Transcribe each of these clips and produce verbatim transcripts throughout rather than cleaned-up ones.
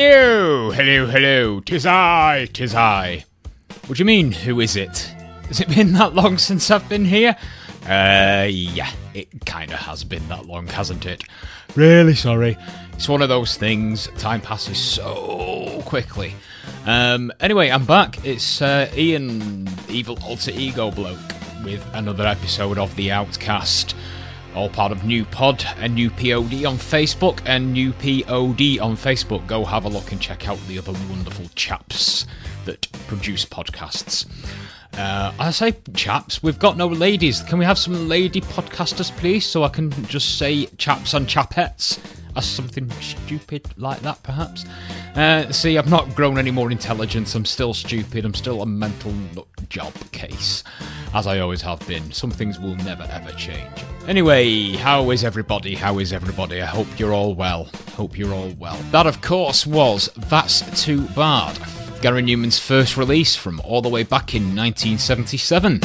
Hello, hello, hello, 'tis I, 'tis I. What do you mean, who is it? Has it been that long since I've been here? Uh, yeah, it kinda has been that long, hasn't it? Really sorry. It's one of those things, time passes so quickly. Um, anyway, I'm back. It's uh, Ian, evil alter ego bloke, with another episode of The Outcast. All part of New Pod and New P O D on Facebook and New P O D on Facebook. Go have a look and check out the other wonderful chaps that produce podcasts. Uh, I say chaps, we've got no ladies. Can we have some lady podcasters, please? So I can just say chaps and chapettes as something stupid like that, perhaps. Uh, see, I've not grown any more intelligence. I'm still stupid. I'm still a mental nut job case, as I always have been. Some things will never ever change. Anyway, how is everybody? How is everybody? I hope you're all well. Hope you're all well. That, of course, was That's Too Bad, Gary Numan's first release from all the way back in nineteen seventy-seven.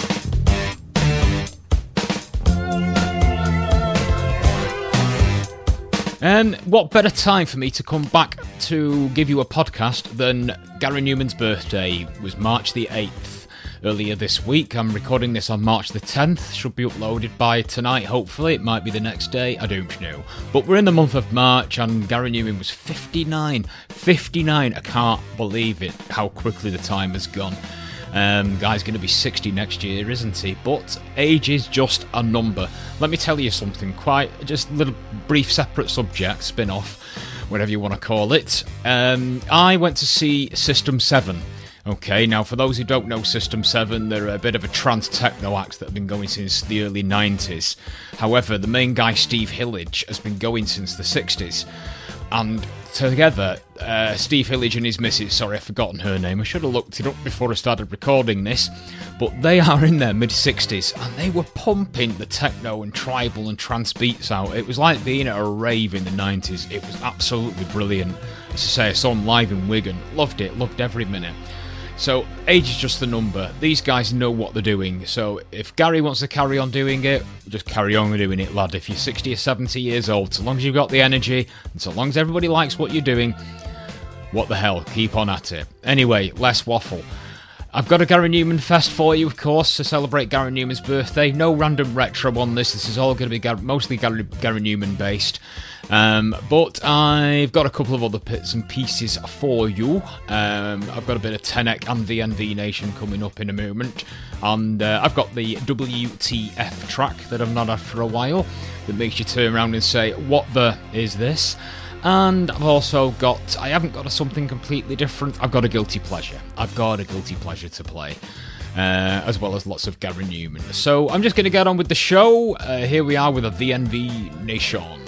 And what better time for me to come back to give you a podcast than Gary Numan's birthday was March the eighth. Earlier this week. I'm recording this on March the tenth. Should be uploaded by tonight, hopefully. It might be the next day. I don't know. But we're in the month of March and Gary Numan was fifty-nine. fifty-nine. I can't believe it, how quickly the time has gone. Um, guy's going to be sixty next year, isn't he? But age is just a number. Let me tell you something, quite just a little brief separate subject, spin-off, whatever you want to call it. Um, I went to see System seven. Okay, now for those who don't know System seven, they're a bit of a trance techno act that have been going since the early nineties. However, the main guy, Steve Hillage, has been going since the sixties. And together, uh, Steve Hillage and his missus, sorry, I've forgotten her name, I should have looked it up before I started recording this, but they are in their mid-sixties, and they were pumping the techno and tribal and trance beats out. It was like being at a rave in the nineties. It was absolutely brilliant. As I say, I saw them live in Wigan. Loved it, loved every minute. So, age is just a number. These guys know what they're doing. So, if Gary wants to carry on doing it, just carry on doing it, lad. If you're sixty or seventy years old, so long as you've got the energy, and so long as everybody likes what you're doing, what the hell, keep on at it. Anyway, less waffle. I've got a Gary Numan Fest for you, of course, to celebrate Gary Numan's birthday. No random retro on this. This is all going to be Gar- mostly Gary, Gary Numan based. Um, but I've got a couple of other bits and pieces for you. Um, I've got a bit of Tenek and V N V Nation coming up in a moment. And uh, I've got the W T F track that I've not had for a while that makes you turn around and say, what the is this? And I've also got, I haven't got a something completely different, I've got a guilty pleasure. I've got a guilty pleasure to play, uh, as well as lots of Gary Numan. So I'm just going to get on with the show. Uh, here we are with a V N V Nation.